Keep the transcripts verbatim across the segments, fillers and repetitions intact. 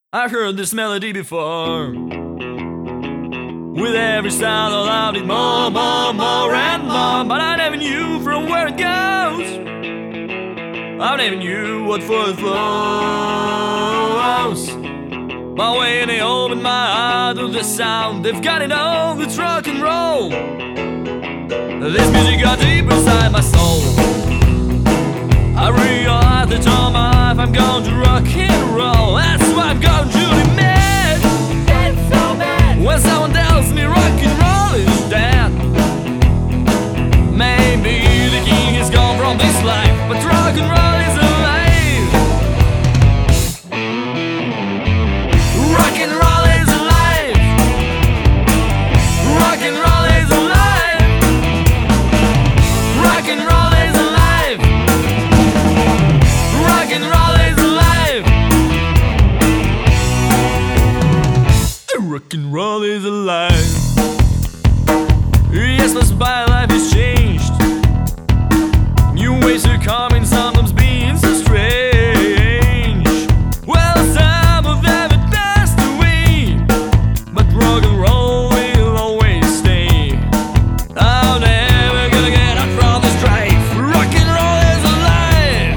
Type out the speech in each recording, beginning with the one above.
I've heard this melody before. With every sound I loved it more, more, more and more. But I never knew from where it goes. I never knew what for it flows. But when they opened my heart to the sound, they've got it all, it's rock and roll. This music got deep inside my soul. I realized that all my life I'm going to rock and roll. That's why I'm going to be mad. It's so bad when someone tells me rock and roll is dead. Maybe the king is gone from this life, but rock and roll is alive. Rock and roll is alive. Rock and roll is alive. Rock and roll is alive. Rock and roll is alive. Rock and roll is alive. Yes, my life has changed. New ways are coming, sometimes being so strange. Well, some of them have passed away, but rock and roll will always stay. I'm never gonna get out from this drive. Rock and roll is alive.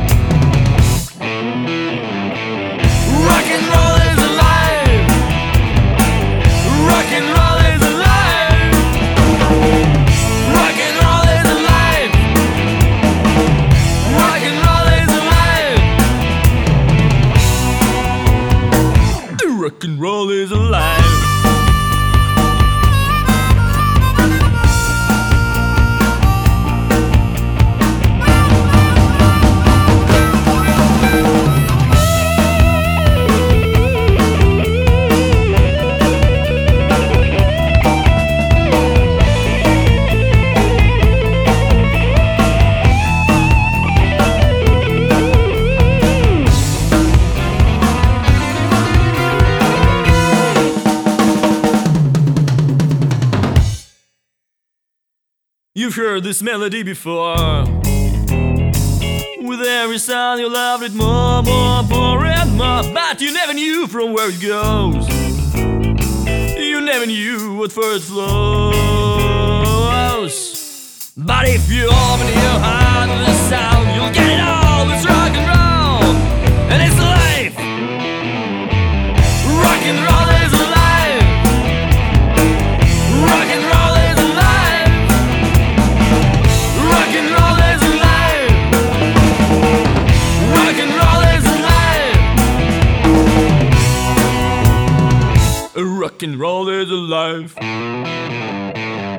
Rock and roll is alive. Rock and roll is alive. Rock and roll is alive. Rock and roll is alive. Rock and roll is alive. You've heard this melody before. With every sound you loved it more, more, more and more. But you never knew from where it goes. You never knew what first flows. But if you open your heart to the sound, you'll get it all. It's rock and roll, and it's alive. Rock and roll is alive. Rock and roll is alive. Rock and roll is alive. Rock and roll is alive. Rock and roll is alive.